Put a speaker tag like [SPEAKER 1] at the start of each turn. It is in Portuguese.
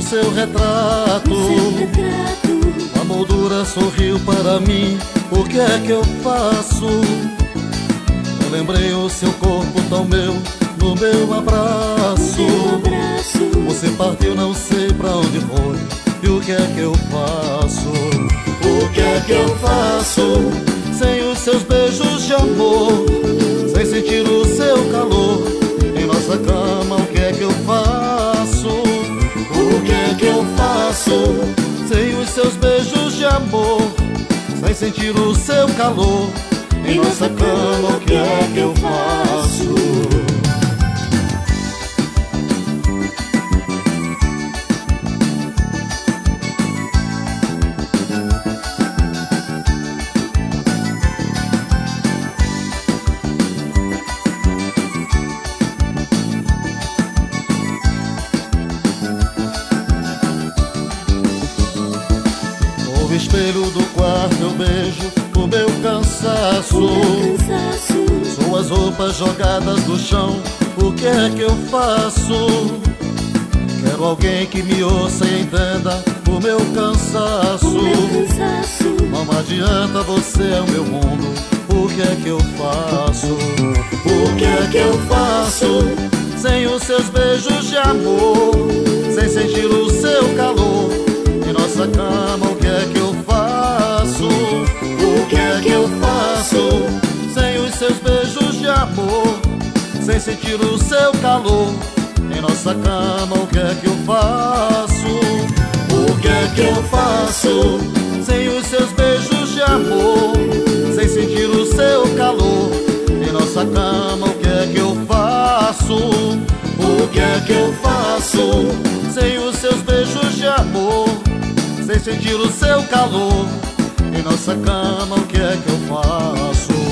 [SPEAKER 1] seu retrato. A moldura sorriu para mim, o que é que eu faço? Eu lembrei o seu corpo tão meu, no meu abraço. Você partiu, não sei pra onde foi, e o que é que eu faço? O que é que eu faço sem os seus beijos de amor, sem sentir o seu calor em nossa cama? O que é que eu faço? O que é que eu faço sem os seus beijos de amor, sem sentir o seu calor em nossa cama? O que é que eu faço? No espelho do quarto eu beijo o meu cansaço. Suas roupas jogadas no chão, o que é que eu faço? Quero alguém que me ouça e entenda o meu cansaço. Não adianta, você é o meu mundo, o que é que eu faço? O que é que eu faço sem os seus beijos de amor, sem sentir o seu calor em nossa cama? O que é que eu faço? O que é que eu faço sem os seus beijos de amor, sem sentir o seu calor em nossa cama? O que é que eu faço? O que é que eu faço sem os seus beijos de amor, sem sentir o seu calor em nossa cama? O que é que eu faço? O que é que eu faço sem os seus beijos de amor, sem sentir o seu calor em nossa cama? O que é que eu faço?